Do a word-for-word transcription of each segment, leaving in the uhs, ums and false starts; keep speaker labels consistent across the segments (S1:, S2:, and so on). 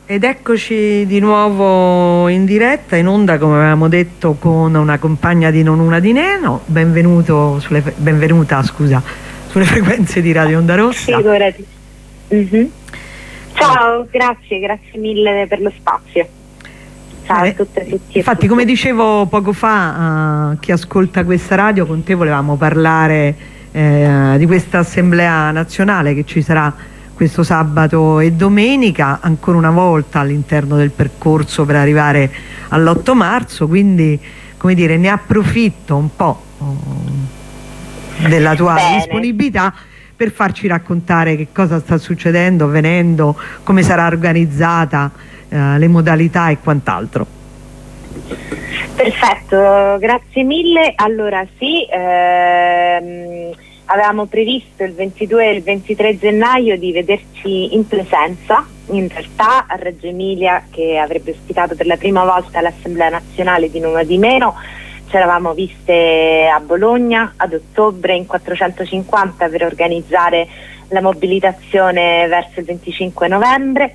S1: Ed eccoci di nuovo in diretta, in onda, come avevamo detto, con una compagna di Non Una di Meno. Benvenuto sulle, benvenuta scusa, sulle frequenze di Radio Onda Rossa.
S2: Figurati. Mm-hmm. Ciao, grazie, grazie mille per lo spazio. Ciao eh, a tutte e tutti.
S1: Infatti, come dicevo poco fa, uh, chi ascolta questa radio, con te volevamo parlare eh, di questa assemblea nazionale che ci sarà questo sabato e domenica, ancora una volta all'interno del percorso per arrivare all'otto marzo, quindi, come dire, ne approfitto un po' della tua
S2: Bene.
S1: disponibilità per farci raccontare che cosa sta succedendo, avvenendo, come sarà organizzata, eh, le modalità e quant'altro.
S2: Perfetto, grazie mille. Allora sì, ehm, avevamo previsto il ventidue e il ventitré gennaio di vederci in presenza, in realtà a Reggio Emilia, che avrebbe ospitato per la prima volta l'Assemblea Nazionale di Non Una di Meno. Ci eravamo viste a Bologna ad ottobre in quattrocentocinquanta per organizzare la mobilitazione verso il venticinque novembre.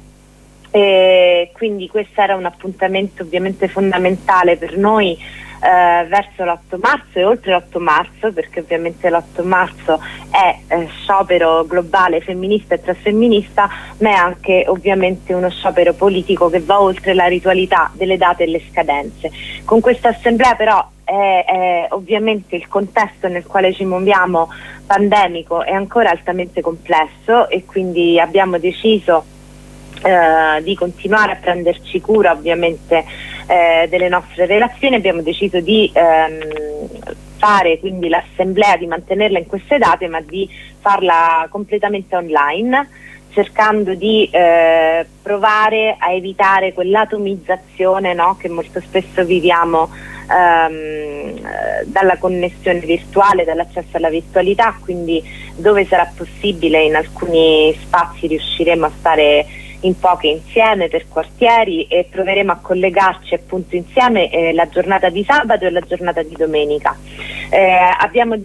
S2: E quindi questo era un appuntamento ovviamente fondamentale per noi eh, verso l'otto marzo e oltre l'otto marzo, perché ovviamente l'otto marzo è eh, sciopero globale femminista e trasfemminista, ma è anche ovviamente uno sciopero politico che va oltre la ritualità delle date e le scadenze. Con questa assemblea però è, è ovviamente il contesto nel quale ci muoviamo pandemico è ancora altamente complesso, e quindi abbiamo deciso Uh, di continuare a prenderci cura ovviamente eh, delle nostre relazioni. Abbiamo deciso di ehm, fare quindi l'assemblea, di mantenerla in queste date, ma di farla completamente online, cercando di eh, provare a evitare quell'atomizzazione, no, che molto spesso viviamo ehm, dalla connessione virtuale, dall'accesso alla virtualità. Quindi dove sarà possibile in alcuni spazi riusciremo a stare in poche insieme per quartieri, e proveremo a collegarci appunto insieme eh, la giornata di sabato e la giornata di domenica. Eh, abbiamo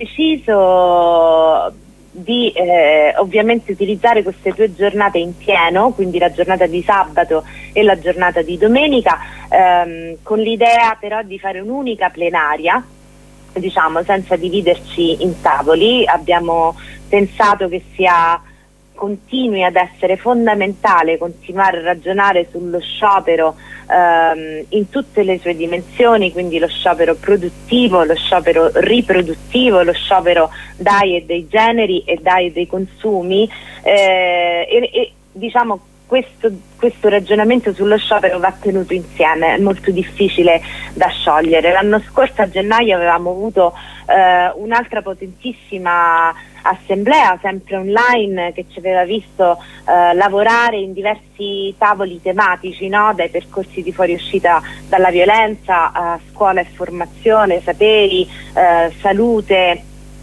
S2: deciso di eh, ovviamente utilizzare queste due giornate in pieno, quindi la giornata di sabato e la giornata di domenica, ehm, con l'idea però di fare un'unica plenaria, diciamo senza dividerci in tavoli. Abbiamo pensato che sia continui ad essere fondamentale continuare a ragionare sullo sciopero ehm, in tutte le sue dimensioni, quindi lo sciopero produttivo, lo sciopero riproduttivo, lo sciopero dai e dei generi e dai e dei consumi, eh, e, e diciamo questo, questo ragionamento sullo sciopero va tenuto insieme, è molto difficile da sciogliere. L'anno scorso a gennaio avevamo avuto eh, un'altra potentissima assemblea, sempre online, che ci aveva visto eh, lavorare in diversi tavoli tematici, no? Dai percorsi di fuoriuscita dalla violenza a scuola e formazione, saperi, eh, salute,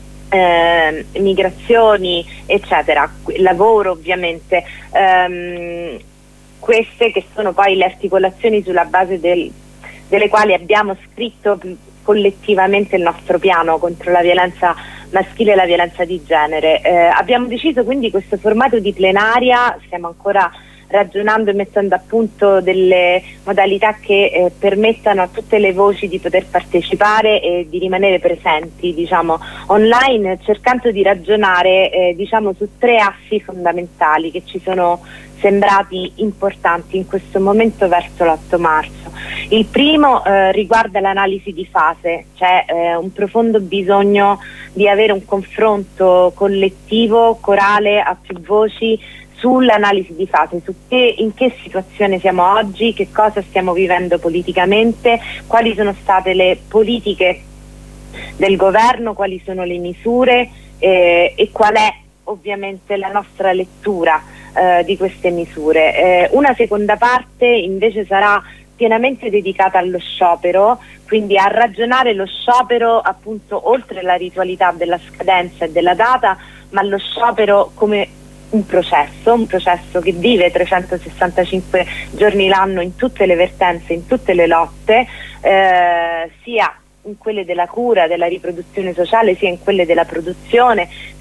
S2: eh, migrazioni, eccetera, lavoro ovviamente. Ehm, queste che sono poi le articolazioni sulla base del, delle quali abbiamo scritto collettivamente il nostro piano contro la violenza maschile e la violenza di genere. Eh, abbiamo deciso quindi questo formato di plenaria, stiamo ancora ragionando e mettendo a punto delle modalità che eh, permettano a tutte le voci di poter partecipare e di rimanere presenti, diciamo, online, cercando di ragionare eh, diciamo su tre assi fondamentali che ci sono sembrati importanti in questo momento verso l'otto marzo. Il primo eh, riguarda l'analisi di fase, c'è eh, un profondo bisogno di avere un confronto collettivo, corale, a più voci, sull'analisi di fase, su che, in che situazione siamo oggi, che cosa stiamo vivendo politicamente, quali sono state le politiche del governo, quali sono le misure eh, e qual è ovviamente la nostra lettura eh, di queste misure. Eh, una seconda parte invece sarà pienamente dedicata allo sciopero, quindi a ragionare lo sciopero appunto oltre la ritualità della scadenza e della data, ma lo sciopero come un processo, un processo che vive trecentosessantacinque giorni l'anno in tutte le vertenze, in tutte le lotte, eh, sia in quelle della cura, della riproduzione sociale, sia in quelle della produzione,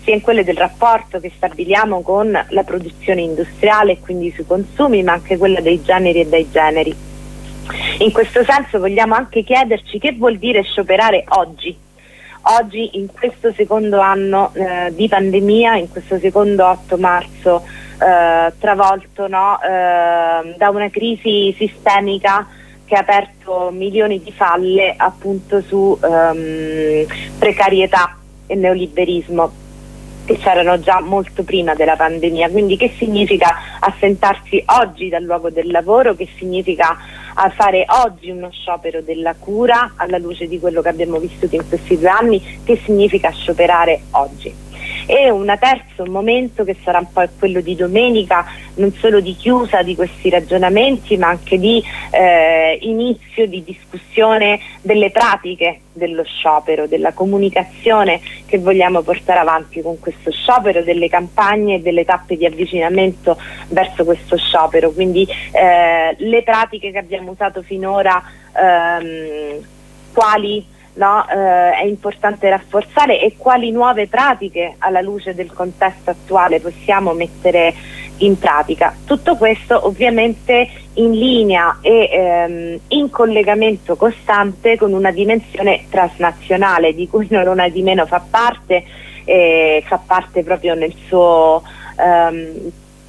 S2: sia in quelle del rapporto che stabiliamo con la produzione industriale e quindi sui consumi, ma anche quella dei generi e dei generi. In questo senso vogliamo anche chiederci che vuol dire scioperare oggi. Oggi, in questo secondo anno eh, di pandemia, in questo secondo otto marzo eh, travolto, no, eh, da una crisi sistemica che ha aperto milioni di falle appunto su ehm, precarietà e neoliberismo, che c'erano già molto prima della pandemia. Quindi che significa assentarsi oggi dal luogo del lavoro, che significa fare oggi uno sciopero della cura alla luce di quello che abbiamo vissuto in questi due anni, che significa scioperare oggi. E un terzo momento che sarà un po' quello di domenica, non solo di chiusa di questi ragionamenti, ma anche di eh, inizio di discussione delle pratiche dello sciopero, della comunicazione che vogliamo portare avanti con questo sciopero, delle campagne e delle tappe di avvicinamento verso questo sciopero. Quindi eh, le pratiche che abbiamo usato finora, ehm, quali No, eh, è importante rafforzare, e quali nuove pratiche alla luce del contesto attuale possiamo mettere in pratica. Tutto questo ovviamente in linea e ehm, in collegamento costante con una dimensione transnazionale di cui non è di meno fa parte, eh, fa parte proprio nel suo ehm...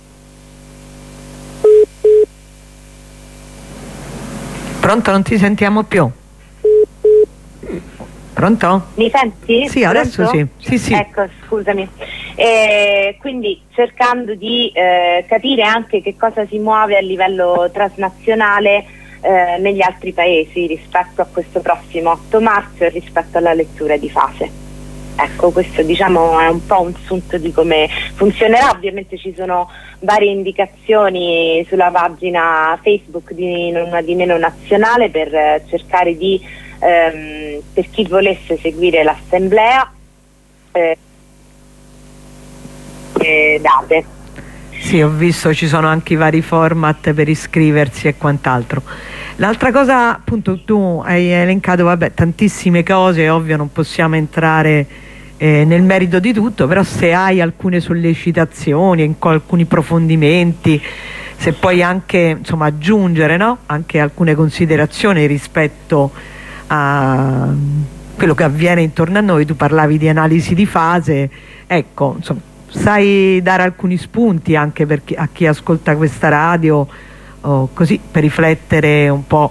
S1: Pronto, non ti sentiamo più. Pronto?
S2: Mi senti?
S1: Sì, adesso
S2: Pronto?
S1: sì. Sì, sì.
S2: Ecco, scusami. Eh, quindi cercando di eh, capire anche che cosa si muove a livello transnazionale eh, negli altri paesi rispetto a questo prossimo otto marzo e rispetto alla lettura di fase. Ecco, questo diciamo è un po' un sunto di come funzionerà. Ovviamente ci sono varie indicazioni sulla pagina Facebook di Non Una Di Meno Nazionale per eh, cercare di Ehm, per chi volesse seguire l'assemblea eh, eh, date.
S1: Sì, ho visto, ci sono anche i vari format per iscriversi e quant'altro. L'altra cosa, appunto, tu hai elencato vabbè, tantissime cose, ovvio non possiamo entrare eh, nel merito di tutto, però se hai alcune sollecitazioni, alcuni approfondimenti, se puoi anche insomma aggiungere, no? Anche alcune considerazioni rispetto a quello che avviene intorno a noi. Tu parlavi di analisi di fase, ecco, insomma, sai dare alcuni spunti anche per chi, a chi ascolta questa radio, oh, così per riflettere un po'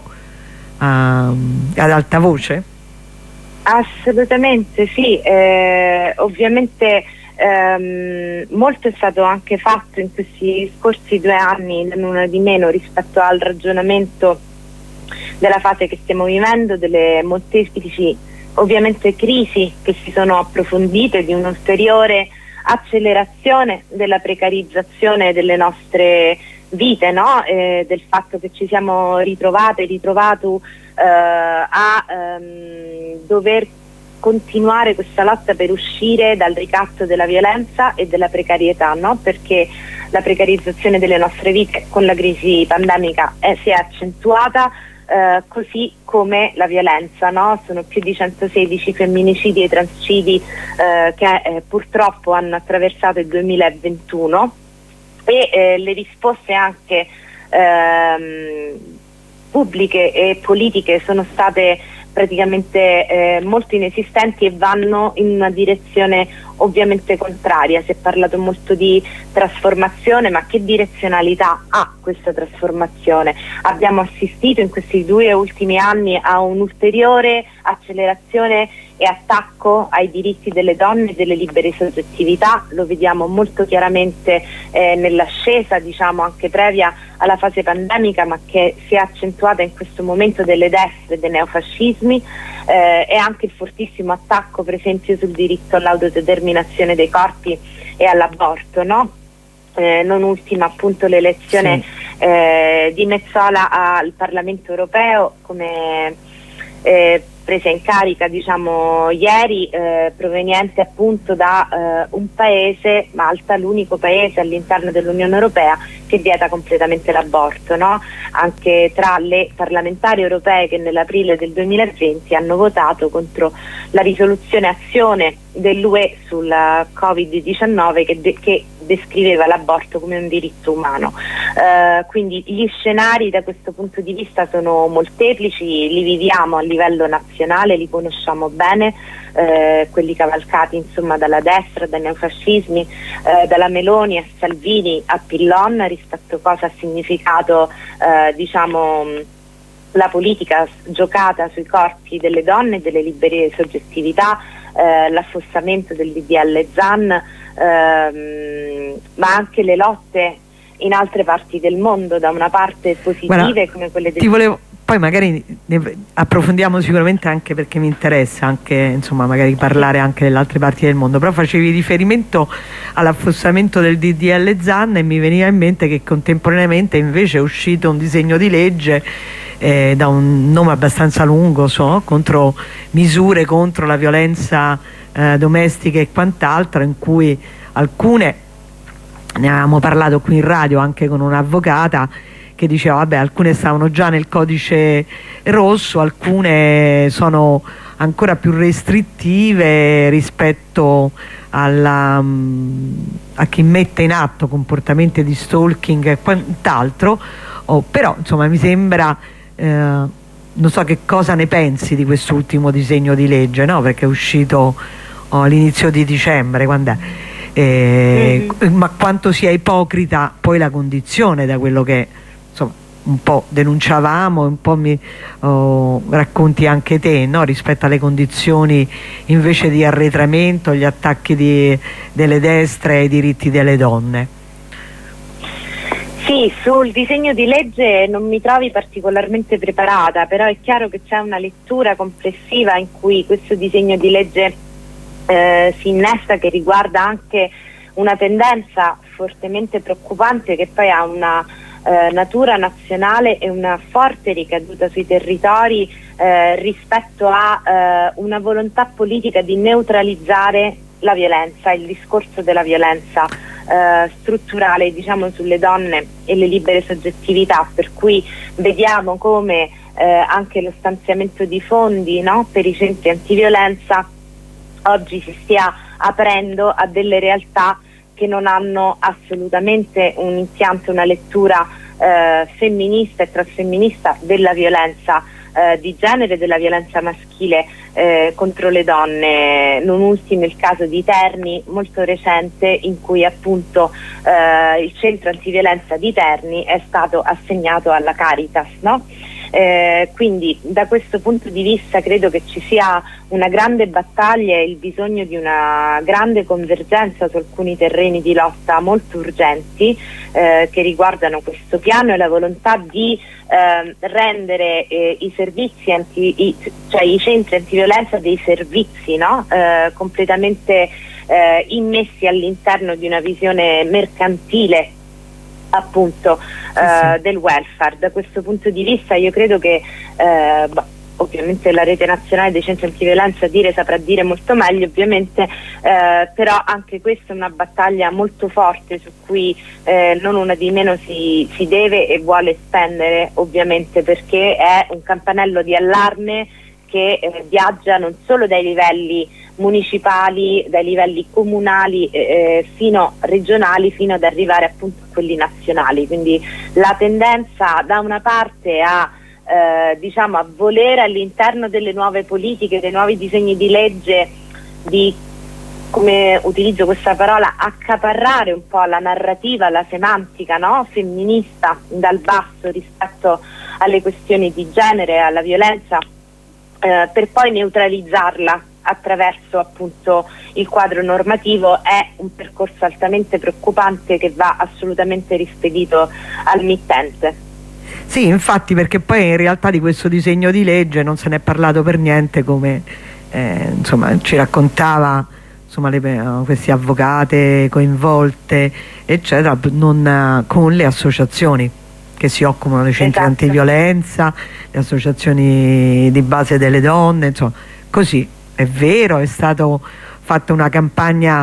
S1: um, ad alta voce?
S2: Assolutamente sì, eh, ovviamente ehm, molto è stato anche fatto in questi scorsi due anni, non di meno, rispetto al ragionamento della fase che stiamo vivendo, delle molteplici ovviamente crisi che si sono approfondite, di un'ulteriore accelerazione della precarizzazione delle nostre vite, no? Eh, del fatto che ci siamo ritrovate, ritrovato eh, a ehm, dover continuare questa lotta per uscire dal ricatto della violenza e della precarietà, no? Perché la precarizzazione delle nostre vite con la crisi pandemica è, si è accentuata, eh, così come la violenza, no? Sono più di centosedici femminicidi e transcidi eh, che eh, purtroppo hanno attraversato il duemilaventuno, e eh, le risposte anche ehm, pubbliche e politiche sono state praticamente eh, molto inesistenti e vanno in una direzione ovviamente contraria. Si è parlato molto di trasformazione, ma che direzionalità ha questa trasformazione? Abbiamo assistito in questi due ultimi anni a un'ulteriore accelerazione e attacco ai diritti delle donne e delle libere soggettività. Lo vediamo molto chiaramente eh, nell'ascesa, diciamo anche previa alla fase pandemica, ma che si è accentuata in questo momento delle destre, dei neofascismi, eh, e anche il fortissimo attacco per esempio sul diritto all'autodeterminazione dei corpi e all'aborto, no? Eh, non ultima appunto l'elezione sì. eh, di Metsola al Parlamento europeo come eh, presa in carica, diciamo, ieri, eh, proveniente appunto da eh, un paese, Malta, l'unico paese all'interno dell'Unione Europea che vieta completamente l'aborto, no? Anche tra le parlamentari europee che nell'aprile del duemilaventi hanno votato contro la risoluzione azione dell'U E sul Covid diciannove che, de che descriveva l'aborto come un diritto umano. Uh, quindi gli scenari da questo punto di vista sono molteplici, li viviamo a livello nazionale, li conosciamo bene, uh, quelli cavalcati insomma dalla destra, dai neofascismi, uh, dalla Meloni a Salvini a Pillon, rispetto a cosa ha significato uh, diciamo la politica giocata sui corpi delle donne e delle libere soggettività, eh, l'affossamento del D D L Zan, ehm, ma anche le lotte in altre parti del mondo, da una parte positive. Guarda, come quelle del...
S1: Ti volevo, poi magari ne approfondiamo sicuramente, anche perché mi interessa anche insomma magari parlare anche delle altre parti del mondo, però facevi riferimento all'affossamento del D D L Zan e mi veniva in mente che contemporaneamente invece è uscito un disegno di legge Eh, da un nome abbastanza lungo, so, contro misure contro la violenza eh, domestica e quant'altro, in cui alcune, ne avevamo parlato qui in radio anche con un'avvocata che diceva vabbè, alcune stavano già nel codice rosso, alcune sono ancora più restrittive rispetto alla, a chi mette in atto comportamenti di stalking e quant'altro, oh, però insomma mi sembra Eh, non so che cosa ne pensi di quest'ultimo disegno di legge, no? Perché è uscito oh, all'inizio di dicembre, quando è? Eh, mm-hmm. Ma quanto sia ipocrita poi la condizione, da quello che insomma un po' denunciavamo, un po' mi oh, racconti anche te, no? Rispetto alle condizioni invece di arretramento, gli attacchi di, delle destre ai diritti delle donne.
S2: Sì, sul disegno di legge non mi trovi particolarmente preparata, però è chiaro che c'è una lettura complessiva in cui questo disegno di legge eh, si innesta, che riguarda anche una tendenza fortemente preoccupante che poi ha una eh, natura nazionale e una forte ricaduta sui territori eh, rispetto a eh, una volontà politica di neutralizzare la violenza, il discorso della violenza eh, strutturale, diciamo, sulle donne e le libere soggettività, per cui vediamo come eh, anche lo stanziamento di fondi, no, per i centri antiviolenza oggi si stia aprendo a delle realtà che non hanno assolutamente un impianto, una lettura eh, femminista e transfemminista della violenza eh, di genere, della violenza maschile eh, contro le donne, non ultimo il caso di Terni molto recente, in cui appunto eh, il centro antiviolenza di Terni è stato assegnato alla Caritas, no? Eh, quindi da questo punto di vista credo che ci sia una grande battaglia e il bisogno di una grande convergenza su alcuni terreni di lotta molto urgenti eh, che riguardano questo piano e la volontà di eh, rendere eh, i servizi anti, i, cioè i centri antiviolenza dei servizi, no? eh, completamente eh, immessi all'interno di una visione mercantile appunto sì, eh, sì. del welfare. Da questo punto di vista io credo che eh, bah, ovviamente la rete nazionale dei centri antiviolenza dire saprà dire molto meglio ovviamente, eh, però anche questa è una battaglia molto forte su cui eh, non una di meno si, si deve e vuole spendere, ovviamente, perché è un campanello di allarme che eh, viaggia non solo dai livelli municipali, dai livelli comunali eh, fino regionali, fino ad arrivare appunto a quelli nazionali. Quindi la tendenza da una parte a eh, diciamo a volere all'interno delle nuove politiche, dei nuovi disegni di legge, di, come utilizzo questa parola, accaparrare un po' la narrativa, la semantica, no? femminista dal basso rispetto alle questioni di genere, alla violenza, eh, per poi neutralizzarla attraverso appunto il quadro normativo, è un percorso altamente preoccupante che va assolutamente rispedito al mittente.
S1: Sì, infatti, perché poi in realtà di questo disegno di legge non se ne è parlato per niente, come eh, insomma ci raccontava insomma le, queste avvocate coinvolte eccetera, non, con le associazioni che si occupano dei centri esatto. antiviolenza, le associazioni di base delle donne, insomma così. È vero, è stata fatta una campagna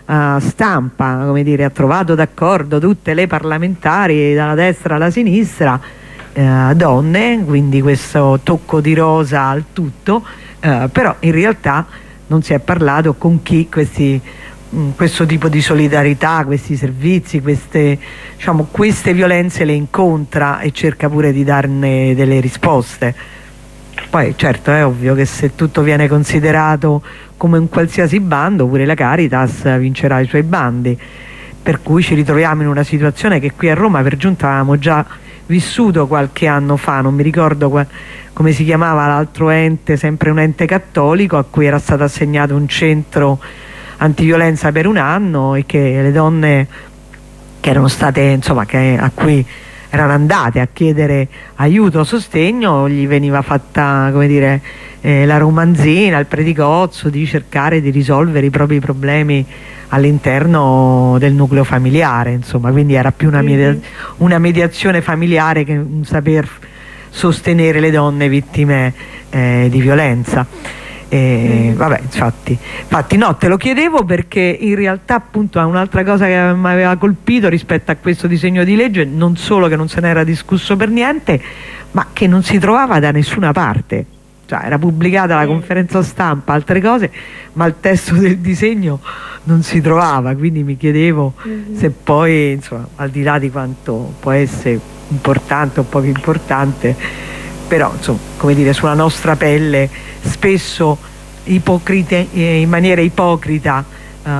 S1: uh, stampa, come dire, ha trovato d'accordo tutte le parlamentari dalla destra alla sinistra, uh, donne, quindi questo tocco di rosa al tutto, uh, però in realtà non si è parlato con chi questi questo tipo di solidarietà, questi servizi, queste, diciamo, queste violenze le incontra e cerca pure di darne delle risposte. Poi certo è ovvio che se tutto viene considerato come un qualsiasi bando, pure la Caritas vincerà i suoi bandi, per cui ci ritroviamo in una situazione che qui a Roma per giunta avevamo già vissuto qualche anno fa, non mi ricordo qua, come si chiamava l'altro ente, sempre un ente cattolico a cui era stato assegnato un centro antiviolenza per un anno e che le donne che erano state, insomma, che a cui erano andate a chiedere aiuto, sostegno, gli veniva fatta, come dire, eh, la romanzina, il predicozzo di cercare di risolvere i propri problemi all'interno del nucleo familiare, insomma, quindi era più una, media una mediazione familiare che un saper sostenere le donne vittime eh, di violenza. E, vabbè, infatti, infatti no, te lo chiedevo perché in realtà appunto un'altra cosa che mi aveva colpito rispetto a questo disegno di legge, non solo che non se n'era discusso per niente, ma che non si trovava da nessuna parte, cioè era pubblicata la conferenza stampa, altre cose, ma il testo del disegno non si trovava, quindi mi chiedevo mm-hmm. se poi, insomma, al di là di quanto può essere importante o poco importante, però insomma, come dire, sulla nostra pelle spesso ipocrite, eh, in maniera ipocrita uh,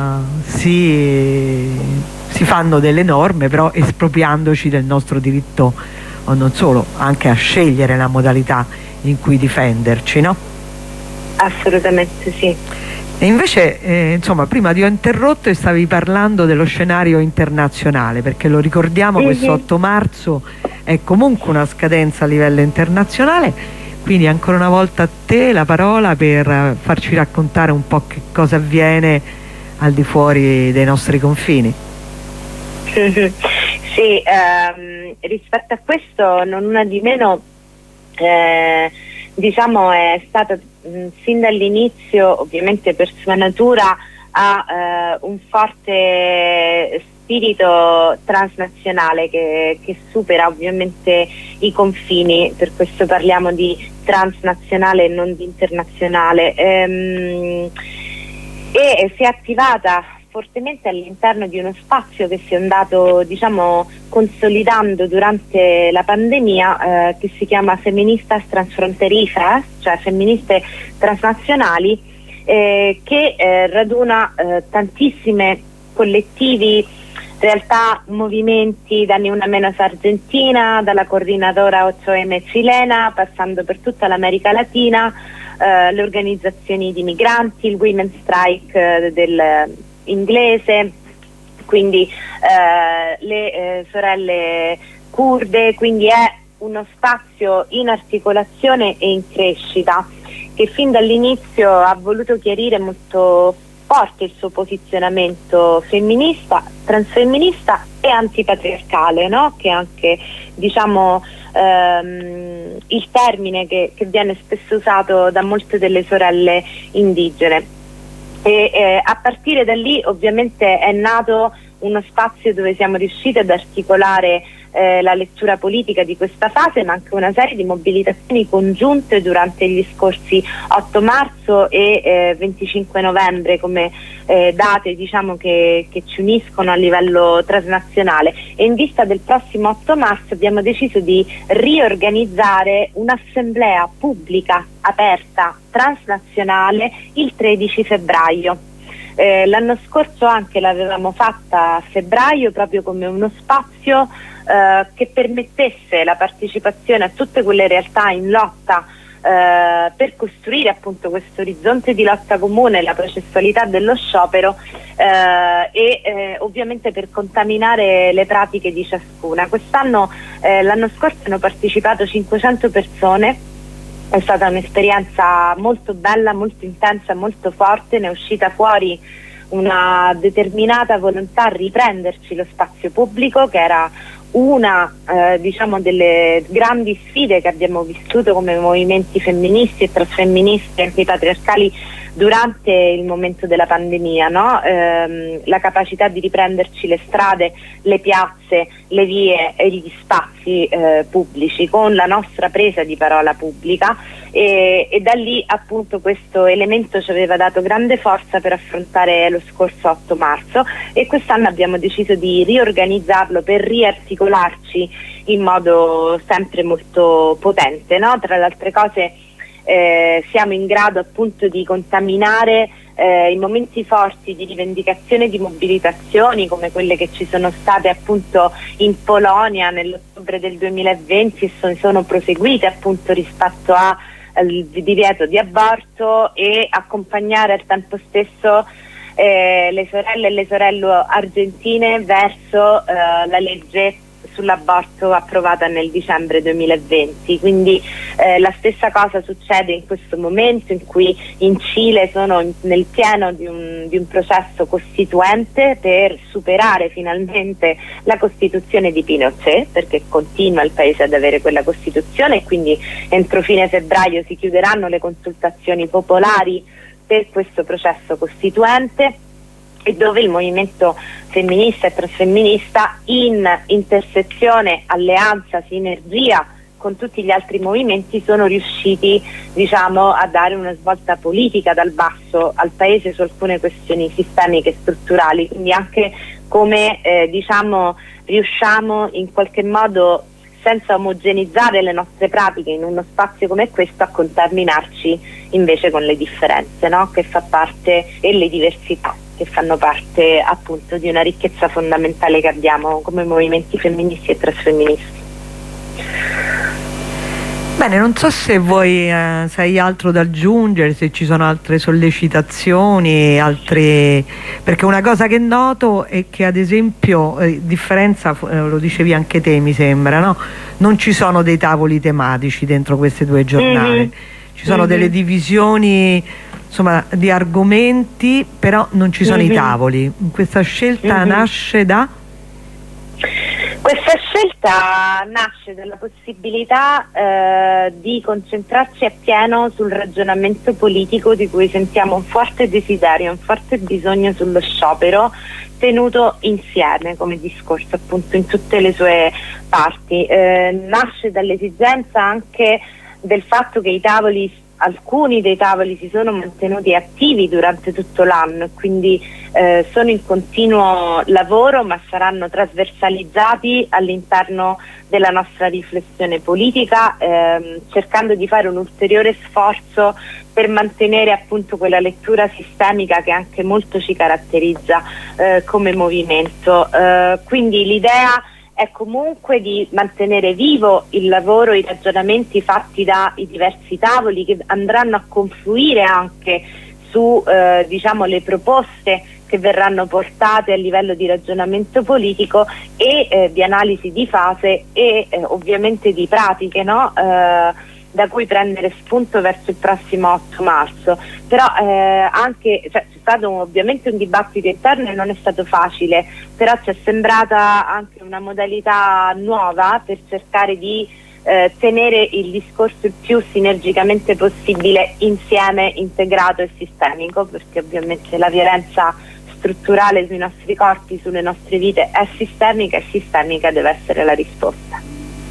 S1: si, si fanno delle norme, però espropriandoci del nostro diritto, o non solo, anche a scegliere la modalità in cui difenderci, no?
S2: Assolutamente sì.
S1: E invece, eh, insomma, prima ti ho interrotto e stavi parlando dello scenario internazionale, perché lo ricordiamo, mm-hmm. questo otto marzo è comunque una scadenza a livello internazionale, quindi ancora una volta a te la parola per farci raccontare un po' che cosa avviene al di fuori dei nostri confini.
S2: Sì, ehm, rispetto a questo non una di meno, eh, diciamo, è stata mh, sin dall'inizio, ovviamente per sua natura, ha eh, un forte spirito transnazionale che, che supera ovviamente i confini, per questo parliamo di transnazionale e non di internazionale, ehm, e si è attivata fortemente all'interno di uno spazio che si è andato, diciamo, consolidando durante la pandemia, eh, che si chiama Feministas Transfronterizas, cioè femministe transnazionali, eh, che eh, raduna eh, tantissime collettivi, realtà, movimenti, da Ni Una Menos Argentina, dalla coordinadora otto emme cilena, passando per tutta l'America Latina, eh, le organizzazioni di migranti, il Women's Strike eh, del inglese, quindi eh, le eh, sorelle kurde, quindi è uno spazio in articolazione e in crescita che fin dall'inizio ha voluto chiarire molto forte il suo posizionamento femminista, transfemminista e antipatriarcale, no? Che è anche, diciamo, ehm, il termine che, che viene spesso usato da molte delle sorelle indigene. E eh, a partire da lì ovviamente è nato uno spazio dove siamo riusciti ad articolare eh, la lettura politica di questa fase, ma anche una serie di mobilitazioni congiunte durante gli scorsi otto marzo e eh, venticinque novembre come eh, date, diciamo, che, che ci uniscono a livello transnazionale, e in vista del prossimo otto marzo abbiamo deciso di riorganizzare un'assemblea pubblica aperta transnazionale il tredici febbraio. Eh, l'anno scorso anche l'avevamo fatta a febbraio proprio come uno spazio eh, che permettesse la partecipazione a tutte quelle realtà in lotta eh, per costruire appunto questo orizzonte di lotta comune, la processualità dello sciopero eh, e eh, ovviamente per contaminare le pratiche di ciascuna. Quest'anno, eh, l'anno scorso hanno partecipato cinquecento persone. È stata un'esperienza molto bella, molto intensa, molto forte, ne è uscita fuori una determinata volontà a riprenderci lo spazio pubblico, che era una eh, diciamo delle grandi sfide che abbiamo vissuto come movimenti femministi e trasfemministi antipatriarcali durante il momento della pandemia, no? ehm, la capacità di riprenderci le strade, le piazze, le vie e gli spazi eh, pubblici con la nostra presa di parola pubblica, e, e da lì appunto questo elemento ci aveva dato grande forza per affrontare lo scorso otto marzo, e quest'anno abbiamo deciso di riorganizzarlo per riarticolarci in modo sempre molto potente, no? Tra le altre cose Eh, siamo in grado appunto di contaminare eh, i momenti forti di rivendicazione e di mobilitazioni come quelle che ci sono state appunto in Polonia nell'ottobre del duemilaventi e sono, sono proseguite appunto rispetto a, al divieto di aborto, e accompagnare al tempo stesso eh, le sorelle e le sorelle argentine verso eh, la legge sull'aborto approvata nel dicembre duemilaventi. Quindi eh, la stessa cosa succede in questo momento in cui in Cile sono nel pieno di un, di un processo costituente per superare finalmente la Costituzione di Pinochet, perché continua il paese ad avere quella Costituzione, e quindi entro fine febbraio si chiuderanno le consultazioni popolari per questo processo costituente, e dove il movimento femminista e transfemminista, in intersezione, alleanza, sinergia con tutti gli altri movimenti, sono riusciti, diciamo, a dare una svolta politica dal basso al paese su alcune questioni sistemiche e strutturali. Quindi anche come eh, diciamo riusciamo in qualche modo, senza omogenizzare le nostre pratiche in uno spazio come questo, a contaminarci invece con le differenze, no? Che fa parte, e le diversità che fanno parte appunto di una ricchezza fondamentale che abbiamo come movimenti femministi e trasfemministi.
S1: Bene, non so se voi eh, se hai altro da aggiungere, se ci sono altre sollecitazioni, altre... perché una cosa che noto è che ad esempio, eh, differenza, eh, lo dicevi anche te mi sembra, no? Non ci sono dei tavoli tematici dentro queste due giornate, mm-hmm. ci sono mm-hmm. delle divisioni, insomma, di argomenti, però non ci sono mm-hmm. i tavoli. Questa scelta mm-hmm. nasce da?
S2: Questa scelta nasce dalla possibilità eh, di concentrarci appieno sul ragionamento politico di cui sentiamo un forte desiderio, un forte bisogno sullo sciopero, tenuto insieme come discorso appunto in tutte le sue parti. Eh, nasce dall'esigenza anche del fatto che i tavoli, alcuni dei tavoli si sono mantenuti attivi durante tutto l'anno, quindi eh, sono in continuo lavoro, ma saranno trasversalizzati all'interno della nostra riflessione politica, ehm, cercando di fare un ulteriore sforzo per mantenere appunto quella lettura sistemica che anche molto ci caratterizza eh, come movimento. Eh, quindi l'idea è comunque di mantenere vivo il lavoro, i ragionamenti fatti dai diversi tavoli, che andranno a confluire anche su eh, diciamo le proposte che verranno portate a livello di ragionamento politico e eh, di analisi di fase e eh, ovviamente di pratiche, no? eh, da cui prendere spunto verso il prossimo otto marzo. Però eh, anche cioè, c'è stato un, ovviamente un dibattito interno e non è stato facile, però ci è sembrata anche una modalità nuova per cercare di eh, tenere il discorso il più sinergicamente possibile insieme, integrato e sistemico, perché ovviamente la violenza strutturale sui nostri corpi, sulle nostre vite è sistemica, e sistemica deve essere la risposta.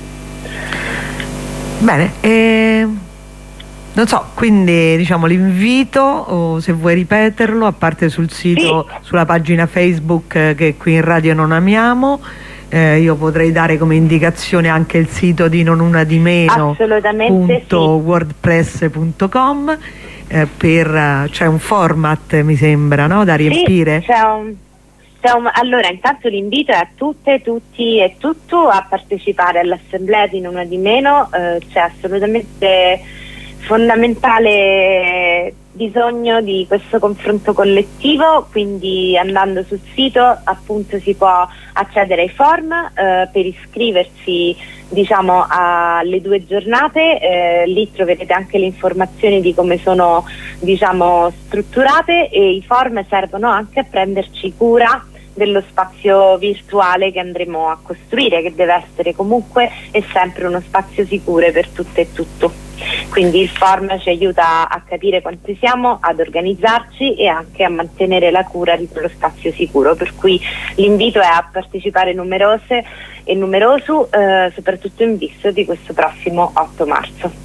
S1: Bene, eh, non so, quindi diciamo l'invito, o se vuoi ripeterlo, a parte sul sito, sì. sulla pagina Facebook eh, che qui in Radio Non Amiamo, eh, io potrei dare come indicazione anche il sito di Non Una Di Meno punto wordpress punto com, eh, per c'è un format mi sembra, no, da riempire?
S2: Sì, c'è un... Allora, intanto l'invito è a tutte, tutti e tutto a partecipare all'assemblea di Non Una Di Meno. Eh, c'è assolutamente fondamentale bisogno di questo confronto collettivo, quindi andando sul sito appunto si può accedere ai form eh, per iscriversi, diciamo, alle due giornate. Eh, lì troverete anche le informazioni di come sono, diciamo, strutturate, e i form servono anche a prenderci cura dello spazio virtuale che andremo a costruire, che deve essere comunque e sempre uno spazio sicuro per tutte e tutto. Quindi il forum ci aiuta a capire quanti siamo, ad organizzarci e anche a mantenere la cura di quello spazio sicuro, per cui l'invito è a partecipare numerose e numeroso, eh, soprattutto in vista di questo prossimo otto marzo.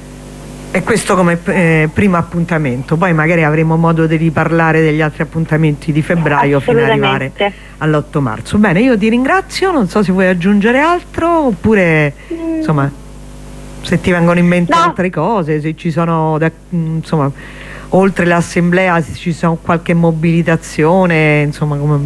S1: E questo come eh, primo appuntamento, poi magari avremo modo di riparlare degli altri appuntamenti di febbraio fino ad arrivare all'otto marzo. Bene, io ti ringrazio, non so se vuoi aggiungere altro oppure mm. insomma se ti vengono in mente no. altre cose, se ci sono da, insomma oltre l'assemblea se ci sono qualche mobilitazione insomma come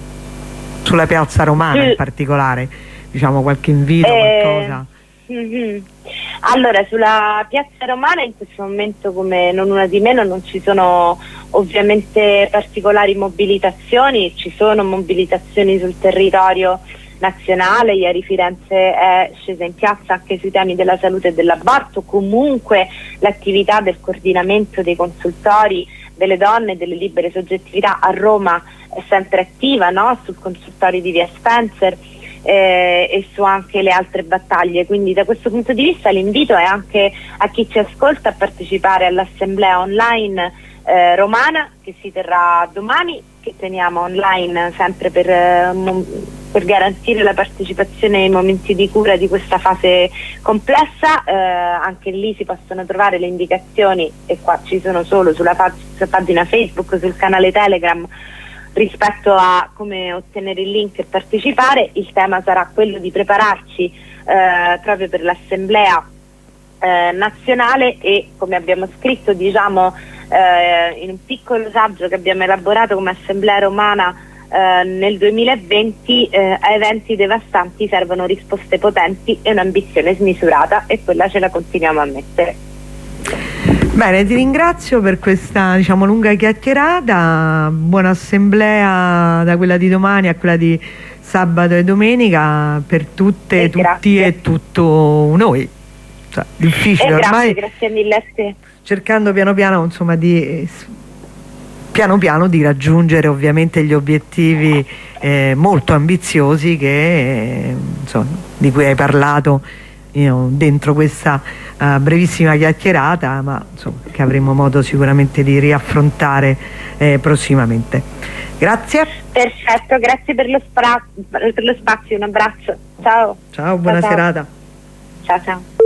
S1: sulla piazza Romana mm. in particolare, diciamo qualche invito, eh. qualcosa.
S2: Mm-hmm. Allora, sulla piazza Romana in questo momento, come non una di meno, non ci sono ovviamente particolari mobilitazioni, ci sono mobilitazioni sul territorio nazionale. Ieri Firenze è scesa in piazza anche sui temi della salute e dell'aborto. Comunque l'attività del coordinamento dei consultori delle donne e delle libere soggettività a Roma è sempre attiva, no? Sul consultorio di Via Spencer Eh, e su anche le altre battaglie, quindi da questo punto di vista l'invito è anche a chi ci ascolta a partecipare all'assemblea online eh, romana che si terrà domani, che teniamo online sempre per, eh, per garantire la partecipazione ai momenti di cura di questa fase complessa. Eh, anche lì si possono trovare le indicazioni, e qua ci sono solo sulla pag- pagina Facebook, sul canale Telegram, rispetto a come ottenere il link e partecipare. Il tema sarà quello di prepararci eh, proprio per l'assemblea eh, nazionale e, come abbiamo scritto, diciamo eh, in un piccolo saggio che abbiamo elaborato come assemblea romana eh, nel duemilaventi, eh, a eventi devastanti servono risposte potenti e un'ambizione smisurata, e quella ce la continuiamo a mettere.
S1: Bene, ti ringrazio per questa, diciamo, lunga chiacchierata. Buona assemblea da quella di domani a quella di sabato e domenica per tutte, e tutti grazie. E tutto noi. Cioè, difficile
S2: e
S1: ormai.
S2: Grazie, grazie mille a te.
S1: Cercando piano piano, insomma, di piano piano di raggiungere ovviamente gli obiettivi eh, molto ambiziosi che, eh, insomma, di cui hai parlato io, dentro questa uh, brevissima chiacchierata, ma insomma, che avremo modo sicuramente di riaffrontare eh, prossimamente. Grazie.
S2: Perfetto, grazie per lo, per lo spazio, un abbraccio. Ciao.
S1: Ciao, buona
S2: ciao,
S1: serata.
S2: Ciao ciao.